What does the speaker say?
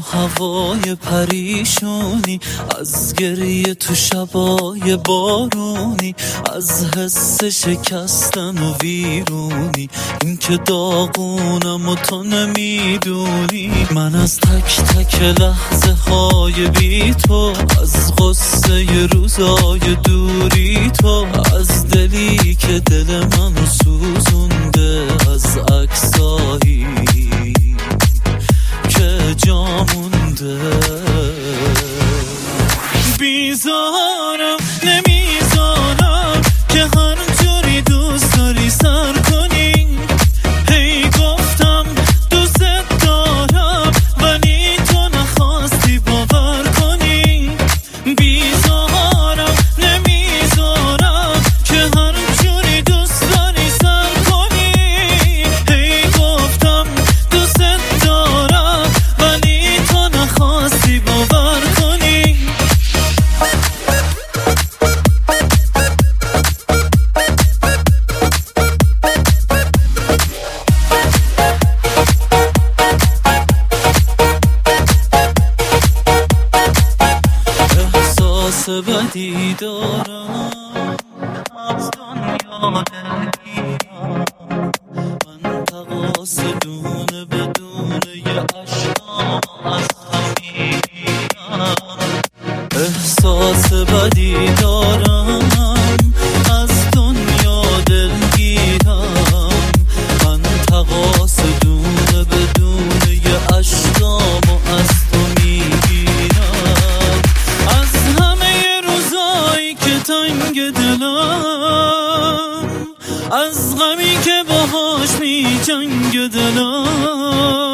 هوای پریشونی، از گریه تو شبای بارونی، از حس شکستن و ویرونی، این که داغونم و تو نمیدونی. من از تک تک لحظه های بی تو، از غصه روزای دوری تو، از دلی که دل منو سوزونده، از عکسایی که جا مونده. بیزارم نمیذارم که هر جوری دوست داری سر کنی. هی گفتم دوست دارم ولی تو نخواستی باور کنی. بیزارم نمیذارم که هر جوری دوست داری سر کنی. هی گفتم دوست دارم ولی تو نخواستی باور کنی. احساس بدی دارم از دنیا دلگیرم، من تقاص دونه بدونه یه عشقام از همیگیرم. احساس بدی دارم از دنیا دلگیرم، من تقاص دونه بدونه یه عشقام از تو میگیرم. از همه روزایی که تنگ دلم، از غمی که باهاش می جنگ دلم،